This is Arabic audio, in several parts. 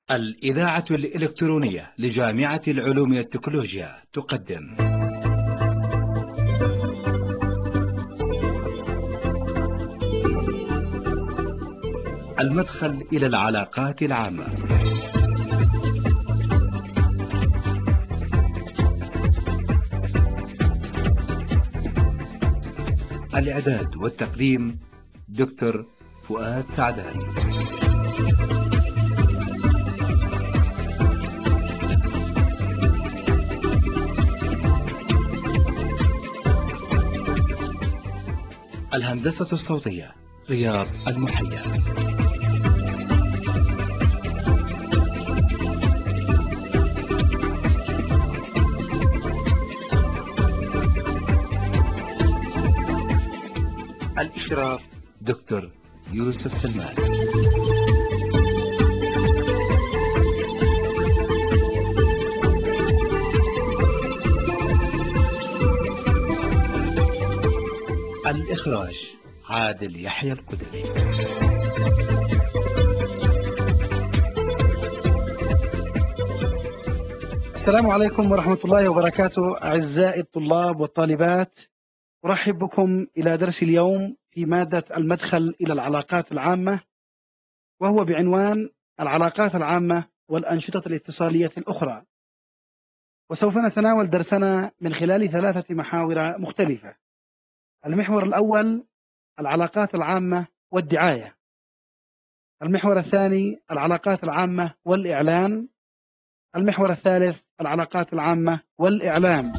الإذاعة الإلكترونية لجامعة العلوم والتكنولوجيا تقدم المدخل إلى العلاقات العامة. الإعداد والتقديم دكتور فؤاد سعدان. الهندسة الصوتية رياض المحيا. الإشراف دكتور يوسف سلمان. الإخراج عادل يحيى القدري. السلام عليكم ورحمة الله وبركاته أعزائي الطلاب والطالبات، أرحب بكم إلى درس اليوم في مادة المدخل إلى العلاقات العامة، وهو بعنوان العلاقات العامة والأنشطة الاتصالية الأخرى. وسوف نتناول درسنا من خلال 3 محاور مختلفة. المحور الأول العلاقات العامة والدعاية، المحور الثاني العلاقات العامة والإعلان، المحور الثالث العلاقات العامة والإعلام.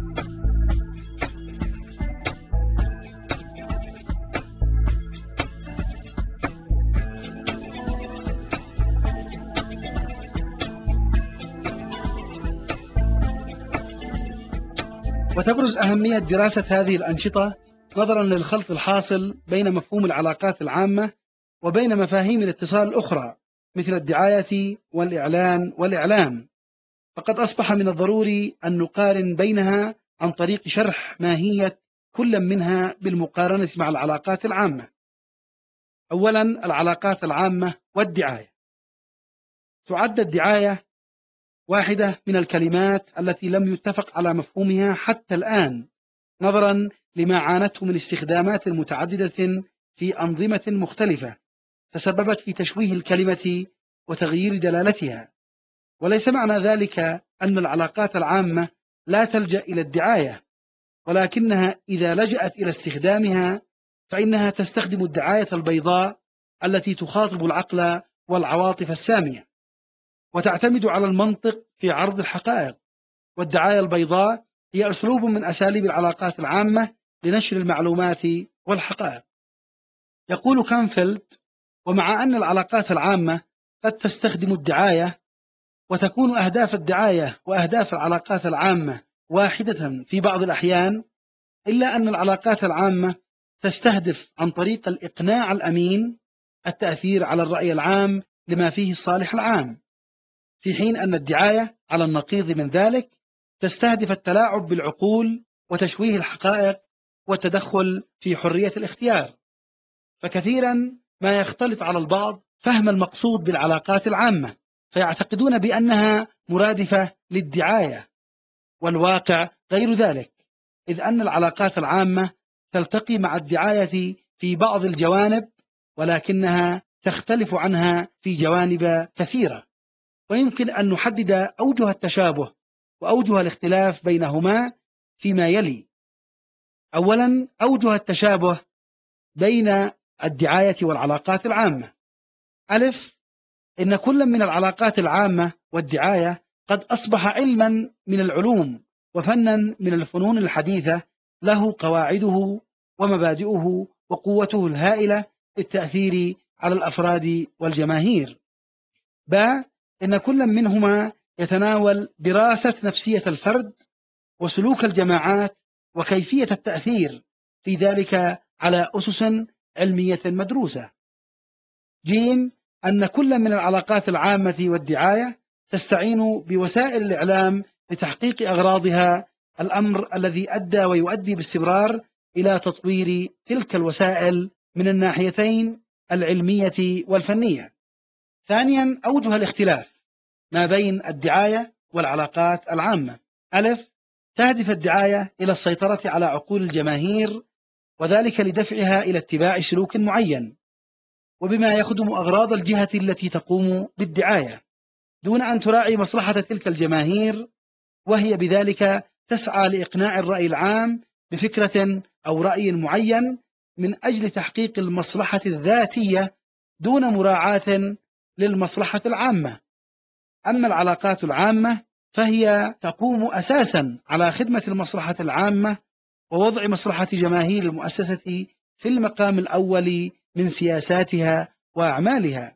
وتبرز أهمية دراسة هذه الأنشطة نظرا للخلط الحاصل بين مفهوم العلاقات العامة وبين مفاهيم الاتصال الأخرى مثل الدعاية والإعلان والإعلام، فقد أصبح من الضروري أن نقارن بينها عن طريق شرح ماهية كل منها بالمقارنة مع العلاقات العامة. أولا العلاقات العامة والدعاية. تعد الدعاية واحدة من الكلمات التي لم يتفق على مفهومها حتى الآن، نظرا لما عانته من استخدامات متعددة في أنظمة مختلفة تسببت في تشويه الكلمة وتغيير دلالتها. وليس معنى ذلك أن العلاقات العامة لا تلجأ إلى الدعاية، ولكنها إذا لجأت إلى استخدامها فإنها تستخدم الدعاية البيضاء التي تخاطب العقل والعواطف السامية، وتعتمد على المنطق في عرض الحقائق. والدعاية البيضاء هي أسلوب من أساليب العلاقات العامة لنشر المعلومات والحقائق. يقول كانفيلد: ومع أن العلاقات العامة قد تستخدم الدعاية وتكون أهداف الدعاية وأهداف العلاقات العامة واحدة في بعض الأحيان، إلا أن العلاقات العامة تستهدف عن طريق الإقناع الأمين التأثير على الرأي العام لما فيه الصالح العام، في حين أن الدعاية على النقيض من ذلك تستهدف التلاعب بالعقول وتشويه الحقائق والتدخل في حرية الاختيار. فكثيرا ما يختلط على البعض فهم المقصود بالعلاقات العامة، فيعتقدون بأنها مرادفة للدعاية، والواقع غير ذلك، إذ أن العلاقات العامة تلتقي مع الدعاية في بعض الجوانب، ولكنها تختلف عنها في جوانب كثيرة. ويمكن أن نحدد أوجه التشابه وأوجه الاختلاف بينهما فيما يلي. أولا، أوجه التشابه بين الدعاية والعلاقات العامة. ألف، إن كل من العلاقات العامة والدعاية قد أصبح علما من العلوم وفنا من الفنون الحديثة، له قواعده ومبادئه وقوته الهائلة في التأثير على الأفراد والجماهير. ب، إن كل منهما يتناول دراسة نفسية الفرد وسلوك الجماعات وكيفية التأثير في ذلك على أسس علمية مدروسة. جيم، أن كل من العلاقات العامة والدعاية تستعين بوسائل الإعلام لتحقيق أغراضها، الأمر الذي أدى ويؤدي باستمرار إلى تطوير تلك الوسائل من الناحيتين العلمية والفنية. ثانيا، أوجه الاختلاف. ما بين الدعاية والعلاقات العامة. ألف، تهدف الدعاية إلى السيطرة على عقول الجماهير، وذلك لدفعها إلى اتباع سلوك معين، وبما يخدم أغراض الجهة التي تقوم بالدعاية دون أن تراعي مصلحة تلك الجماهير، وهي بذلك تسعى لإقناع الرأي العام بفكرة أو رأي معين من أجل تحقيق المصلحة الذاتية دون مراعاة للمصلحة العامة. أما العلاقات العامة فهي تقوم أساسا على خدمة المصلحة العامة ووضع مصلحة جماهير المؤسسة في المقام الأول من سياساتها وأعمالها.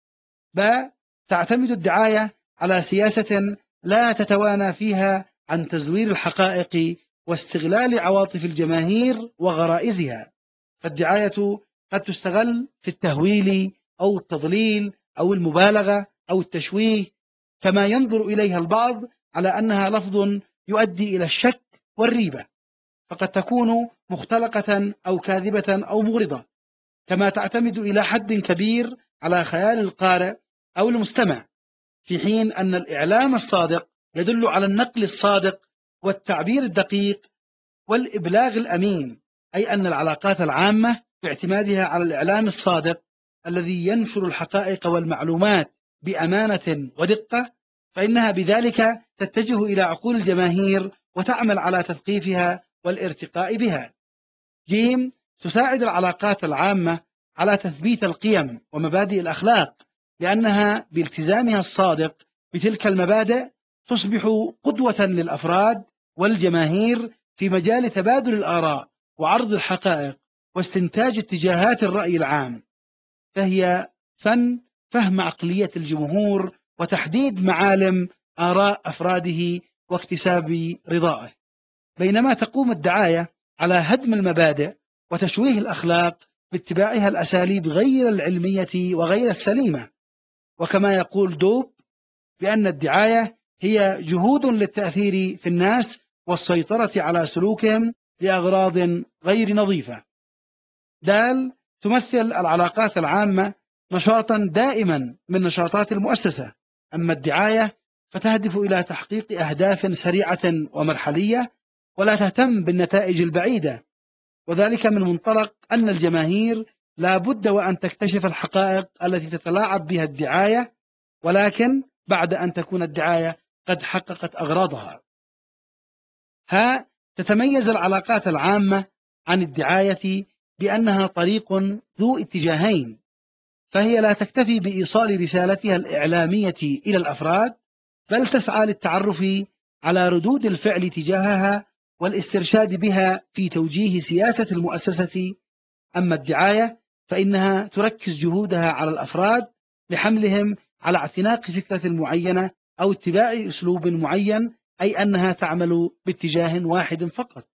تعتمد الدعاية على سياسة لا تتوانى فيها عن تزوير الحقائق واستغلال عواطف الجماهير وغرائزها. فالدعاية قد تستغل في التهويل أو التضليل أو المبالغة أو التشويه، كما ينظر إليها البعض على أنها لفظ يؤدي إلى الشك والريبة، فقد تكون مختلقة أو كاذبة أو مغرضة، كما تعتمد إلى حد كبير على خيال القارئ أو المستمع، في حين أن الإعلام الصادق يدل على النقل الصادق والتعبير الدقيق والإبلاغ الأمين، أي أن العلاقات العامة باعتمادها على الإعلام الصادق الذي ينشر الحقائق والمعلومات بأمانة ودقة، فإنها بذلك تتجه إلى عقول الجماهير وتعمل على تثقيفها والارتقاء بها. جيم، تساعد العلاقات العامة على تثبيت القيم ومبادئ الأخلاق، لأنها بالتزامها الصادق بتلك المبادئ تصبح قدوة للأفراد والجماهير في مجال تبادل الآراء وعرض الحقائق واستنتاج اتجاهات الرأي العام. فهي فهم عقلية الجمهور وتحديد معالم آراء أفراده واكتساب رضائه. بينما تقوم الدعاية على هدم المبادئ وتشويه الأخلاق باتباعها الأساليب غير العلمية وغير السليمة. وكما يقول دوب بأن الدعاية هي جهود للتأثير في الناس والسيطرة على سلوكهم لأغراض غير نظيفة. دال، تمثل العلاقات العامة نشاطا دائما من نشاطات المؤسسة. أما الدعاية فتهدف إلى تحقيق أهداف سريعة ومرحلية ولا تهتم بالنتائج البعيدة، وذلك من منطلق أن الجماهير لا بد وأن تكتشف الحقائق التي تتلاعب بها الدعاية، ولكن بعد أن تكون الدعاية قد حققت أغراضها. تتميز العلاقات العامة عن الدعاية بأنها طريق ذو اتجاهين، فهي لا تكتفي بإيصال رسالتها الإعلامية إلى الأفراد، بل تسعى للتعرف على ردود الفعل تجاهها والاسترشاد بها في توجيه سياسة المؤسسة. أما الدعاية فإنها تركز جهودها على الأفراد لحملهم على اعتناق فكرة معينة أو اتباع أسلوب معين، أي أنها تعمل باتجاه واحد فقط.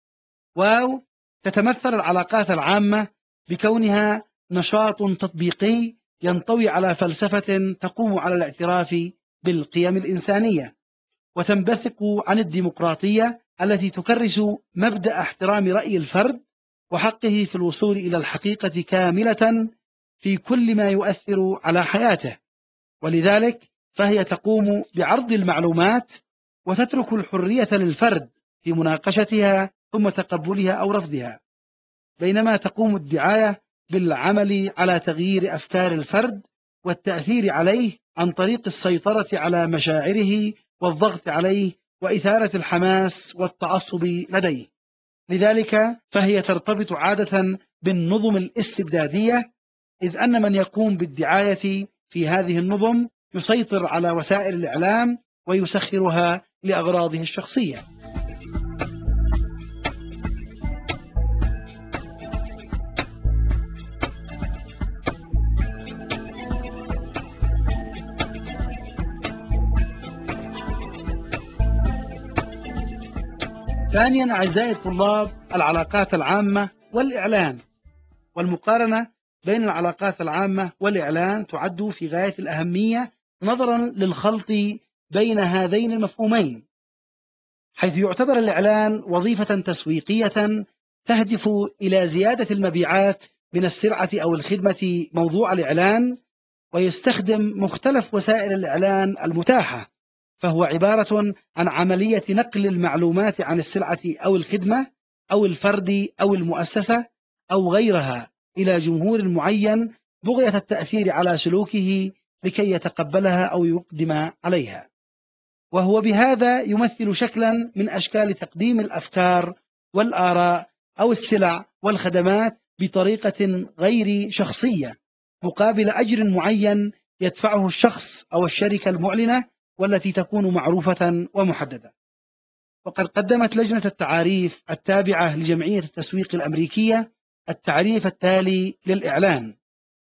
تتمثل العلاقات العامة بكونها نشاط تطبيقي ينطوي على فلسفة تقوم على الاعتراف بالقيم الإنسانية، وتنبثق عن الديمقراطية التي تكرس مبدأ احترام رأي الفرد وحقه في الوصول إلى الحقيقة كاملة في كل ما يؤثر على حياته. ولذلك فهي تقوم بعرض المعلومات وتترك الحرية للفرد في مناقشتها ثم تقبلها أو رفضها، بينما تقوم الدعاية بالعمل على تغيير أفكار الفرد والتأثير عليه عن طريق السيطرة على مشاعره والضغط عليه وإثارة الحماس والتعصب لديه. لذلك فهي ترتبط عادة بالنظم الاستبدادية، إذ أن من يقوم بالدعاية في هذه النظم يسيطر على وسائل الإعلام ويسخرها لأغراضه الشخصية. ثانيا أعزائي الطلاب، العلاقات العامة والإعلان. والمقارنة بين العلاقات العامة والإعلان تعد في غاية الأهمية نظرا للخلط بين هذين المفهومين، حيث يعتبر الإعلان وظيفة تسويقية تهدف إلى زيادة المبيعات من السلعة أو الخدمة موضوع الإعلان، ويستخدم مختلف وسائل الإعلان المتاحة، فهو عبارة عن عملية نقل المعلومات عن السلعة أو الخدمة أو الفرد أو المؤسسة أو غيرها إلى جمهور معين بغية التأثير على سلوكه لكي يتقبلها أو يقدم عليها. وهو بهذا يمثل شكلا من أشكال تقديم الأفكار والآراء أو السلع والخدمات بطريقة غير شخصية مقابل أجر معين يدفعه الشخص أو الشركة المعلنة، والتي تكون معروفة ومحددة. وقد قدمت لجنة التعاريف التابعة لجمعية التسويق الأمريكية التعريف التالي للإعلان: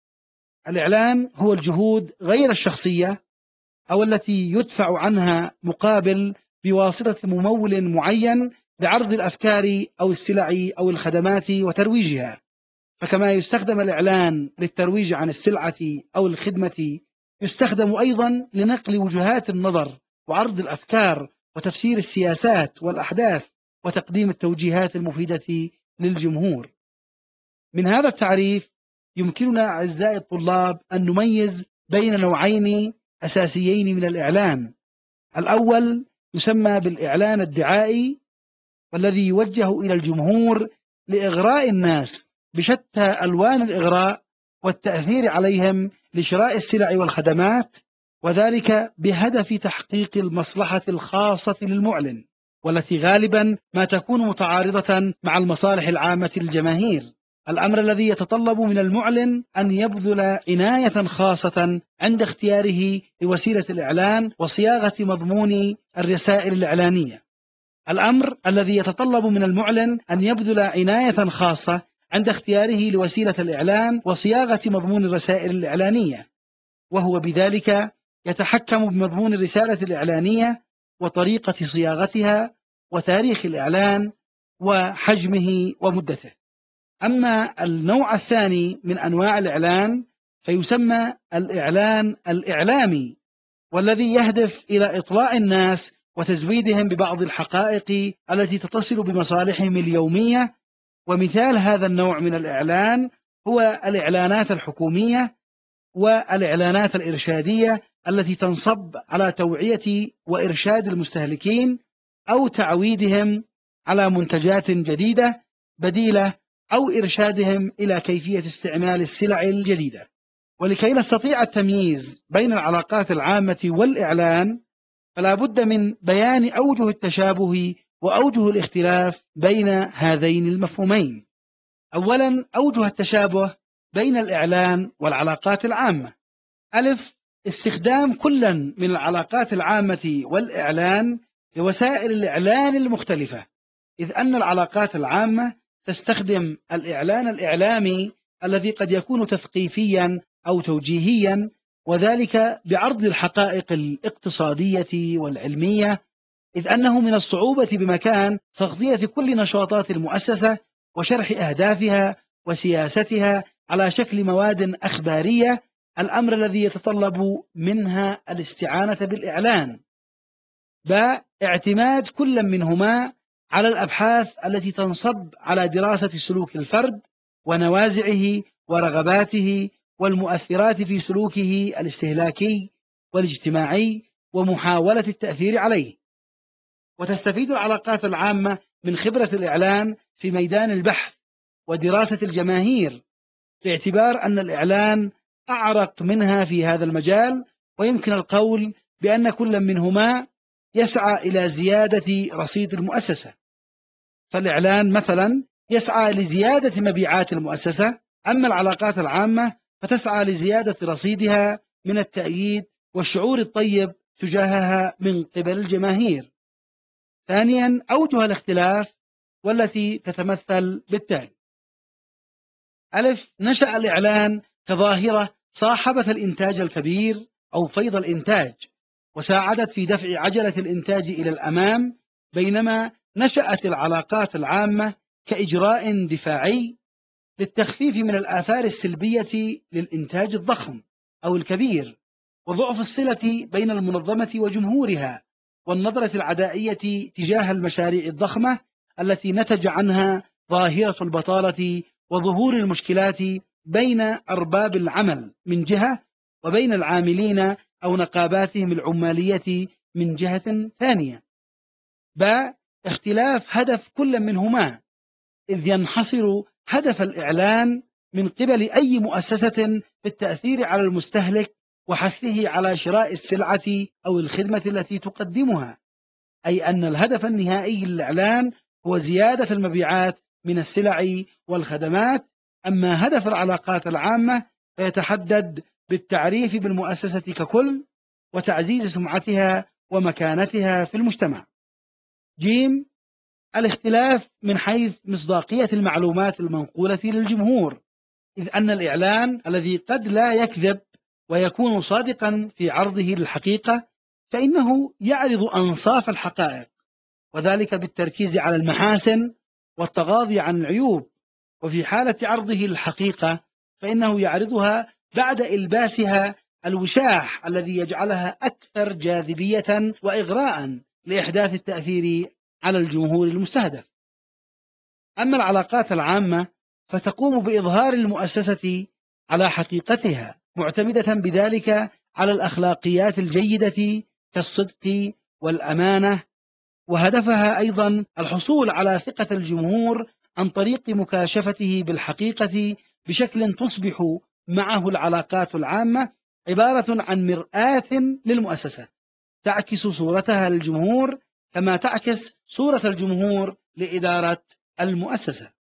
الإعلان هو الجهود غير الشخصية أو التي يدفع عنها مقابل بواسطة ممول معين لعرض الأفكار أو السلع أو الخدمات وترويجها. فكما يستخدم الإعلان للترويج عن السلعة أو الخدمة، يستخدم أيضا لنقل وجهات النظر وعرض الأفكار وتفسير السياسات والأحداث وتقديم التوجيهات المفيدة للجمهور. من هذا التعريف يمكننا أعزائي الطلاب أن نميز بين نوعين أساسيين من الإعلان. الأول يسمى بالإعلان الدعائي، والذي يوجه إلى الجمهور لإغراء الناس بشتى ألوان الإغراء والتأثير عليهم لشراء السلع والخدمات، وذلك بهدف تحقيق المصلحة الخاصة للمعلن، والتي غالبا ما تكون متعارضة مع المصالح العامة للجماهير. الأمر الذي يتطلب من المعلن أن يبذل عناية خاصة عند اختياره لوسيلة الإعلان وصياغة مضمون الرسائل الإعلانية. الأمر الذي يتطلب من المعلن أن يبذل عناية خاصة عند اختياره لوسيلة الإعلان وصياغة مضمون الرسائل الإعلانية، وهو بذلك يتحكم بمضمون الرسالة الإعلانية وطريقة صياغتها وتاريخ الإعلان وحجمه ومدته. أما النوع الثاني من أنواع الإعلان فيسمى الإعلان الإعلامي، والذي يهدف إلى إطلاع الناس وتزويدهم ببعض الحقائق التي تتصل بمصالحهم اليومية. ومثال هذا النوع من الإعلان هو الإعلانات الحكومية والإعلانات الإرشادية التي تنصب على توعية وإرشاد المستهلكين أو تعويدهم على منتجات جديدة بديلة أو إرشادهم إلى كيفية استعمال السلع الجديدة. ولكي نستطيع التمييز بين العلاقات العامة والإعلان، فلا بد من بيان أوجه التشابه وأوجه الاختلاف بين هذين المفهومين. أولا، أوجه التشابه بين الإعلان والعلاقات العامة: ألف، استخدام كل من العلاقات العامة والإعلان لوسائل الإعلان المختلفة، إذ أن العلاقات العامة تستخدم الإعلان الإعلامي الذي قد يكون تثقيفيا أو توجيهيا، وذلك بعرض الحقائق الاقتصادية والعلمية، إذ أنه من الصعوبة بمكان تغطية كل نشاطات المؤسسة وشرح أهدافها وسياستها على شكل مواد أخبارية، الأمر الذي يتطلب منها الاستعانة بالإعلان. باء، اعتماد كل منهما على الأبحاث التي تنصب على دراسة سلوك الفرد ونوازعه ورغباته والمؤثرات في سلوكه الاستهلاكي والاجتماعي ومحاولة التأثير عليه. وتستفيد العلاقات العامة من خبرة الإعلان في ميدان البحث ودراسة الجماهير، باعتبار أن الإعلان أعرق منها في هذا المجال، ويمكن القول بأن كل منهما يسعى إلى زيادة رصيد المؤسسة. فالإعلان مثلا يسعى لزيادة مبيعات المؤسسة، أما العلاقات العامة فتسعى لزيادة رصيدها من التأييد والشعور الطيب تجاهها من قبل الجماهير. ثانيا، أوجه الاختلاف والتي تتمثل بالتالي: ألف، نشأ الإعلان كظاهرة صاحبة الإنتاج الكبير أو فيض الإنتاج، وساعدت في دفع عجلة الإنتاج إلى الأمام، بينما نشأت العلاقات العامة كإجراء دفاعي للتخفيف من الآثار السلبية للإنتاج الضخم أو الكبير، وضعف الصلة بين المنظمة وجمهورها، والنظرة العدائية تجاه المشاريع الضخمة التي نتج عنها ظاهرة البطالة وظهور المشكلات بين أرباب العمل من جهة، وبين العاملين أو نقاباتهم العمالية من جهة ثانية. اختلاف هدف كل منهما، إذ ينحصر هدف الإعلان من قبل أي مؤسسة في التأثير على المستهلك وحثه على شراء السلعة أو الخدمة التي تقدمها، أي أن الهدف النهائي للإعلان هو زيادة المبيعات من السلع والخدمات. أما هدف العلاقات العامة فيتحدد بالتعريف بالمؤسسة ككل وتعزيز سمعتها ومكانتها في المجتمع. جيم، الاختلاف من حيث مصداقية المعلومات المنقولة للجمهور، إذ أن الإعلان الذي قد لا يكذب ويكون صادقا في عرضه للحقيقة فإنه يعرض أنصاف الحقائق، وذلك بالتركيز على المحاسن والتغاضي عن العيوب. وفي حالة عرضه الحقيقة فإنه يعرضها بعد إلباسها الوشاح الذي يجعلها أكثر جاذبية وإغراء لإحداث التأثير على الجمهور المستهدف. أما العلاقات العامة فتقوم بإظهار المؤسسة على حقيقتها، معتمدة بذلك على الأخلاقيات الجيدة كالصدق والأمانة، وهدفها أيضا الحصول على ثقة الجمهور عن طريق مكاشفته بالحقيقة بشكل تصبح معه العلاقات العامة عبارة عن مرآة للمؤسسة تعكس صورتها للجمهور كما تعكس صورة الجمهور لإدارة المؤسسة.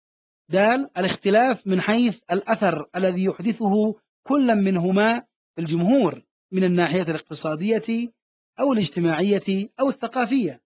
الاختلاف من حيث الأثر الذي يحدثه كل منهما في الجمهور من الناحية الاقتصادية أو الاجتماعية أو الثقافية.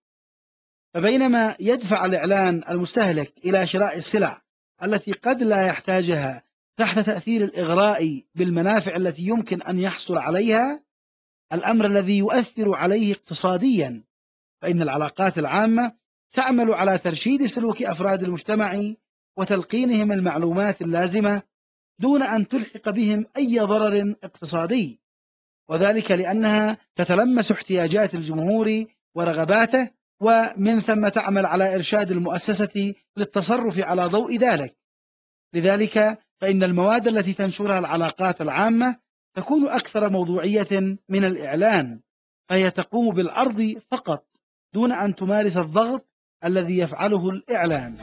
فبينما يدفع الإعلان المستهلك إلى شراء السلع التي قد لا يحتاجها تحت تأثير الإغراء بالمنافع التي يمكن أن يحصل عليها، الأمر الذي يؤثر عليه اقتصاديا، فإن العلاقات العامة تعمل على ترشيد سلوك أفراد المجتمع وتلقينهم المعلومات اللازمة دون أن تلحق بهم أي ضرر اقتصادي، وذلك لأنها تتلمس احتياجات الجمهور ورغباته، ومن ثم تعمل على إرشاد المؤسسة للتصرف على ضوء ذلك. لذلك فإن المواد التي تنشرها العلاقات العامة تكون أكثر موضوعية من الإعلان، فهي تقوم بالعرض فقط دون أن تمارس الضغط الذي يفعله الإعلان.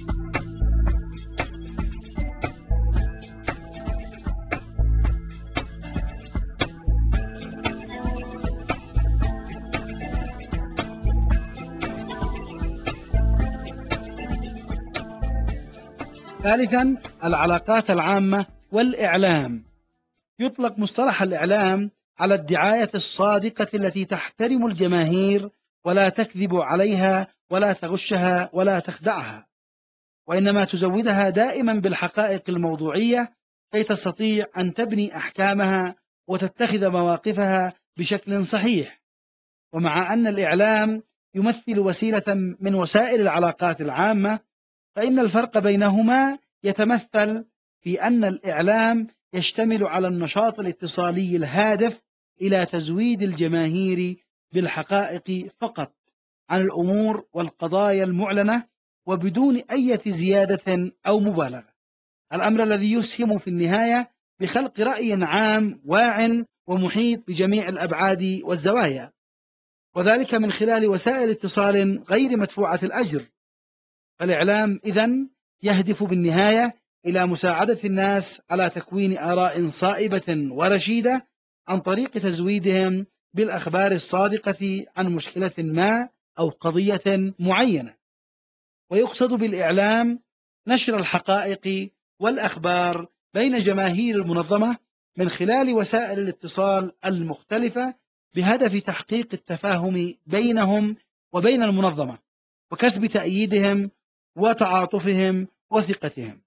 ثالثا، العلاقات العامة والإعلام. يطلق مصطلح الإعلام على الدعاية الصادقة التي تحترم الجماهير ولا تكذب عليها ولا تغشها ولا تخدعها، وإنما تزودها دائما بالحقائق الموضوعية كي تستطيع أن تبني أحكامها وتتخذ مواقفها بشكل صحيح. ومع أن الإعلام يمثل وسيلة من وسائل العلاقات العامة، فإن الفرق بينهما يتمثل في أن الإعلام يشتمل على النشاط الاتصالي الهادف إلى تزويد الجماهير بالحقائق فقط عن الأمور والقضايا المعلنة وبدون أي زيادة أو مبالغة، الأمر الذي يسهم في النهاية بخلق رأي عام واع ومحيط بجميع الأبعاد والزوايا، وذلك من خلال وسائل اتصال غير مدفوعة الأجر. فالإعلام إذن يهدف بالنهاية إلى مساعدة الناس على تكوين آراء صائبة ورشيدة عن طريق تزويدهم بالأخبار الصادقة عن مشكلة ما أو قضية معينة. ويقصد بالإعلام نشر الحقائق والأخبار بين جماهير المنظمة من خلال وسائل الاتصال المختلفة بهدف تحقيق التفاهم بينهم وبين المنظمة وكسب تأييدهم وتعاطفهم وثقتهم.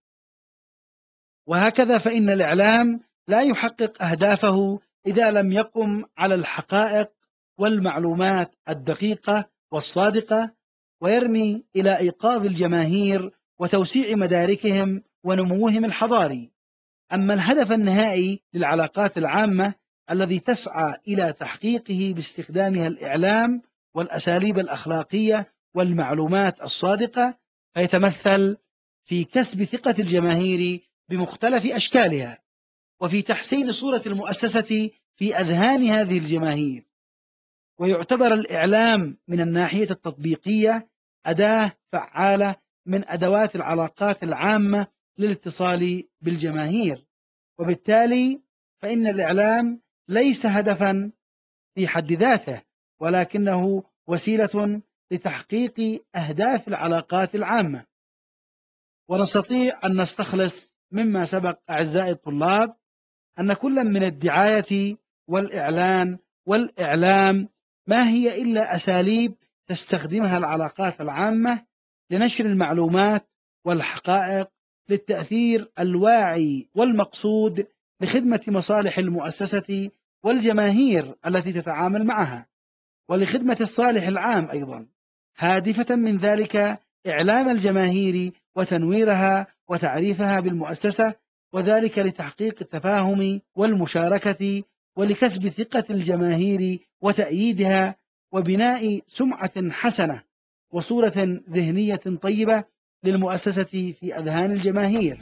وهكذا فإن الإعلام لا يحقق أهدافه إذا لم يقم على الحقائق والمعلومات الدقيقة والصادقة ويرمي إلى إيقاظ الجماهير وتوسيع مداركهم ونموهم الحضاري. أما الهدف النهائي للعلاقات العامة الذي تسعى إلى تحقيقه باستخدامها الإعلام والأساليب الأخلاقية والمعلومات الصادقة فيتمثل في كسب ثقة الجماهير بمختلف أشكالها، وفي تحسين صورة المؤسسة في أذهان هذه الجماهير. ويعتبر الإعلام من الناحية التطبيقية أداة فعالة من أدوات العلاقات العامة للاتصال بالجماهير، وبالتالي فإن الإعلام ليس هدفا في حد ذاته، ولكنه وسيلة لتحقيق أهداف العلاقات العامة. ونستطيع أن نستخلص مما سبق أعزائي الطلاب أن كل من الدعاية والإعلان والإعلام ما هي إلا أساليب تستخدمها العلاقات العامة لنشر المعلومات والحقائق، للتأثير الواعي والمقصود لخدمة مصالح المؤسسة والجماهير التي تتعامل معها، ولخدمة الصالح العام أيضا، هادفة من ذلك إعلام الجماهير وتنويرها وتعريفها بالمؤسسة، وذلك لتحقيق التفاهم والمشاركة، ولكسب ثقة الجماهير وتأييدها، وبناء سمعة حسنة وصورة ذهنية طيبة للمؤسسة في أذهان الجماهير.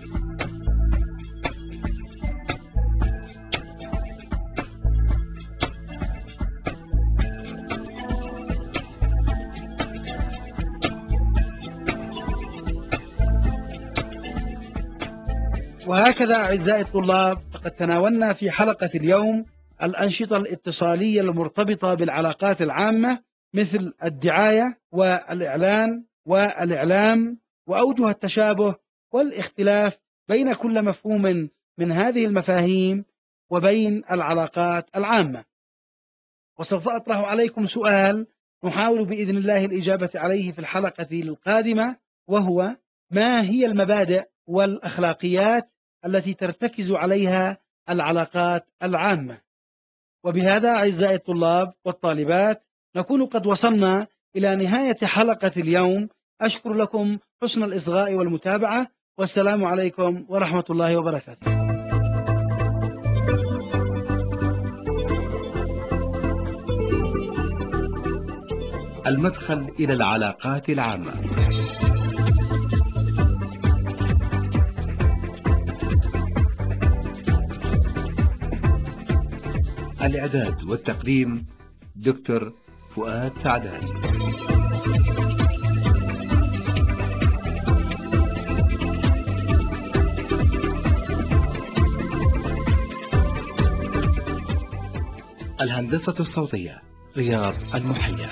وهكذا أعزائي الطلاب، فقد تناولنا في حلقة اليوم الأنشطة الاتصالية المرتبطة بالعلاقات العامة، مثل الدعاية والإعلان والإعلام، وأوجه التشابه والاختلاف بين كل مفهوم من هذه المفاهيم وبين العلاقات العامة. وسوف أطرح عليكم سؤال نحاول بإذن الله الإجابة عليه في الحلقة القادمة، وهو: ما هي المبادئ والأخلاقيات التي ترتكز عليها العلاقات العامة؟ وبهذا أعزائي الطلاب والطالبات نكون قد وصلنا إلى نهاية حلقة اليوم. أشكر لكم حسن الإصغاء والمتابعة، والسلام عليكم ورحمة الله وبركاته. المدخل إلى العلاقات العامة. الإعداد والتقديم دكتور فؤاد سعدان. الهندسة الصوتية رياض المحيا.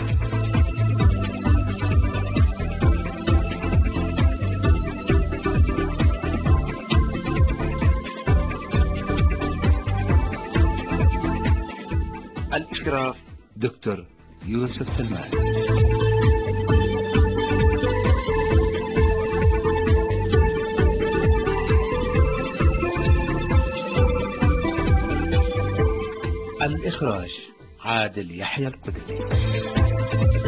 الإشراف دكتور يوسف سلمان. الإخراج عادل يحيى القدسي.